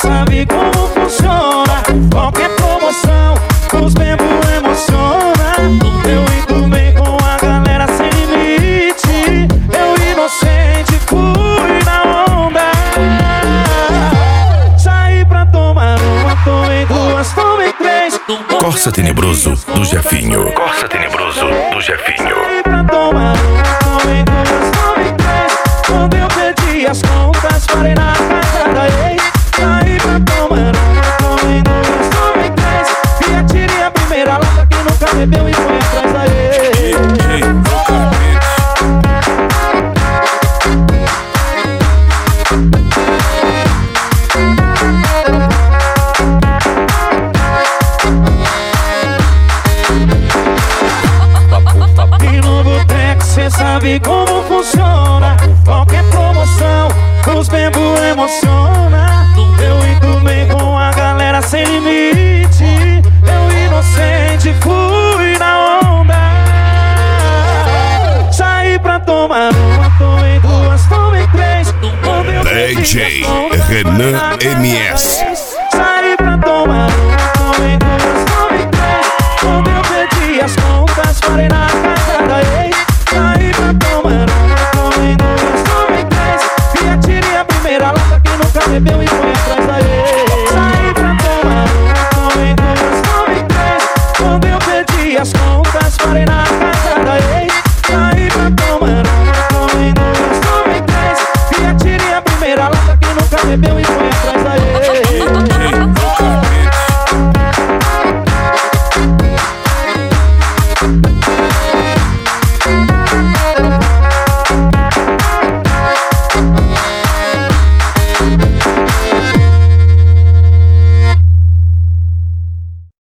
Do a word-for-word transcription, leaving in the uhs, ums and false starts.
sabe como funciona. Qualquer promoção, os membros emociona. Eu enturmei com a galera sem limite. Eu inocente fui na onda. Saí pra tomar uma, tomei duas, tomei três. Corsa Tenebroso do Jefinho. Corsa Tenebroso do Jefinho. Saí pra tomar uma, tomei duas, tomei três. Quando eu perdi as contas, parei na casa da ex. Saí pra tomar uma, tomei duas, tomei três. E atirei a primeira lata que nunca bebeu e foi atrás da ex. E no boteco cê sabe como funciona. Qualquer promoção, os membros emociona. Eu enturmei com a galera sem limite. Eu inocente fui na onda. Saí pra tomar uma, tomei duas, tomei três. D J Renan M S.